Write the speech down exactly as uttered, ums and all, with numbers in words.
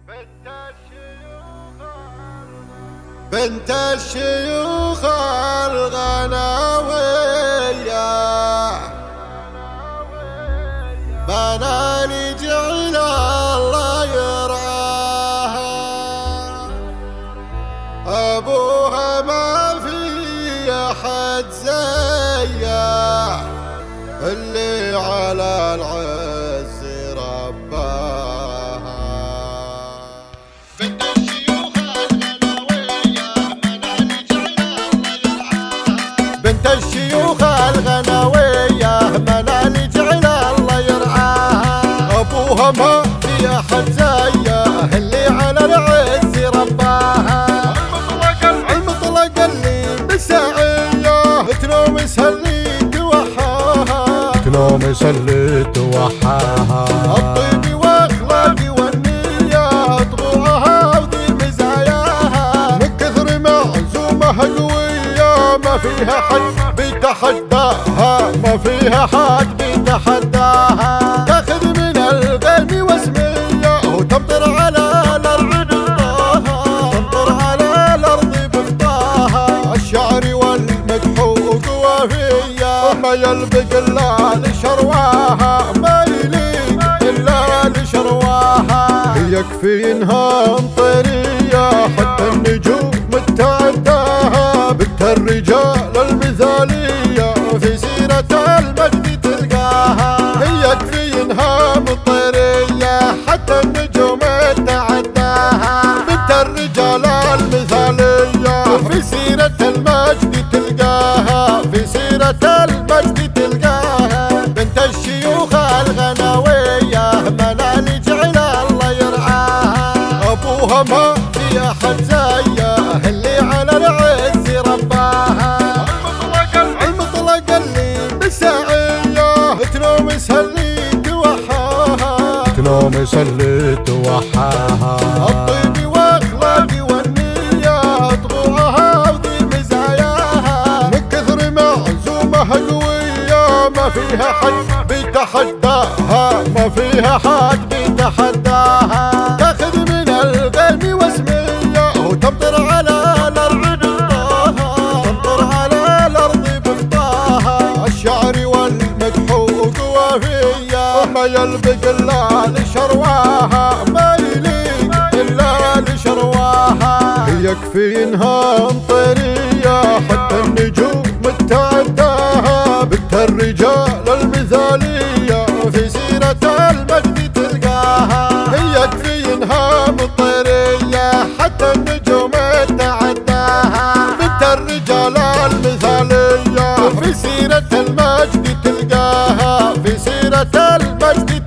بنت الشيوخ الغناوية بناني جعل الله يرعاها. أبوها ما في أحد زيه اللي على العز رباها. بنت الشيوخ الغناوية بناني جعل الله يرعاها. بنت الشيوخ الغناوية بناني جعل الله يرعاها. أبوها ما في أحد زيه اللي على العز رباها. المطلق اللي بالساعية تنومس اللي توحاها. تنومس اللي توحاها. الطيب واخلاقي والنية طبوعها وذي مزاياها. من كثر معزومها قوية ما فيها حد بيتحداها. ما فيها حد بيتحداها. تاخذ من الغيم واسمية وتمطر على الأرض بخطاها. تمطر على الأرض بخطاها. الشعر والمدحوق وفية ما يلبق إلا لشرواها. ما يليق إلا لشرواها. يكفي إنها مطرية حتى النجوم متعداها. بنت الرجال المثالية في سيرة المجد تلقاها. يكفي إنها مطرية حتى النجوم تعداها. بنت الرجال المثالية في سيرة المجد تلقاها. في سيرة المجد تلقاها. بنت الشيوخ الغناوية منال جعل الله يرعاها. أبوها ما في أحد زيه اللي على العز رباها. المطلق اللي بالساعية تنومس اللي توحاها. تنومس اللي توحاها. الطيب واخلاقي والنية طبوعها وذي مزاياها. من كثر معزومها قوية ما فيها حد بيتحداها. ما فيها حد بيتحداها. تاخذ من الغيم واسمية وتمطر على الأرض بخطاها. تمطر على الأرض بخطاها. الشعر والمدحوق وفية ما يلبق إلا لشرواها. ما يليق إلا لشرواها. يكفي إنها مطرية حتى النجوم متعداها. بنت الرجال المثالية في سيرة المجد تلقاها. يكفي إنها مطرية حتى النجوم تعداها. بنت الرجال المثالية في سيرة المجد تلقاها. في سيرة المجد